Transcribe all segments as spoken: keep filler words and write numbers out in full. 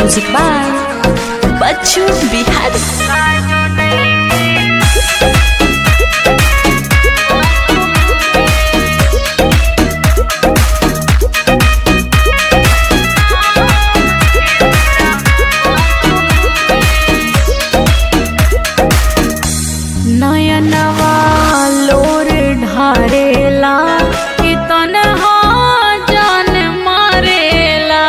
Music by Bachchu Bihari. नयनवा लोर ढारेला कि तन्हा जान मारेला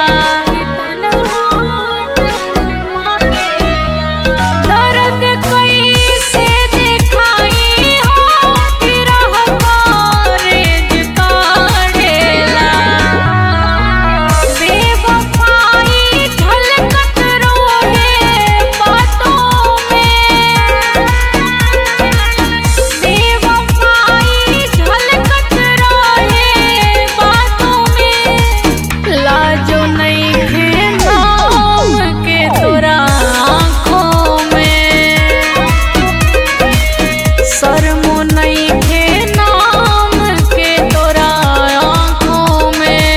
दर्द कैसे दिखाई हो कि रहता रेज काढ़ेला बेवफाई झलकत रोहे बातों में बेवफाई झलकत रहे बातों में लाजो नहीं है नाम के तोरा आँखों में शर्मो नहीं है नाम के तोरा आँखों में।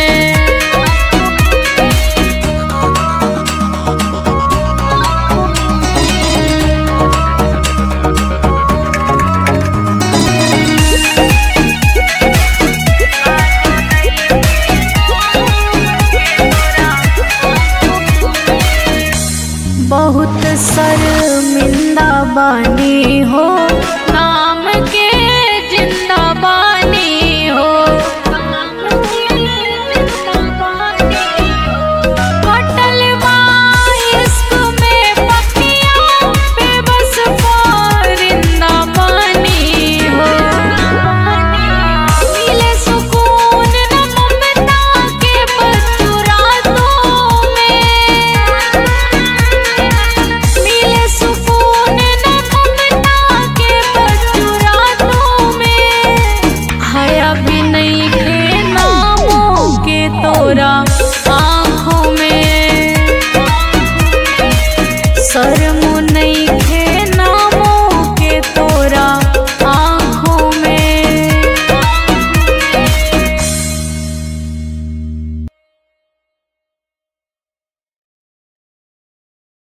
बहुत शर्मिंदा बानी हो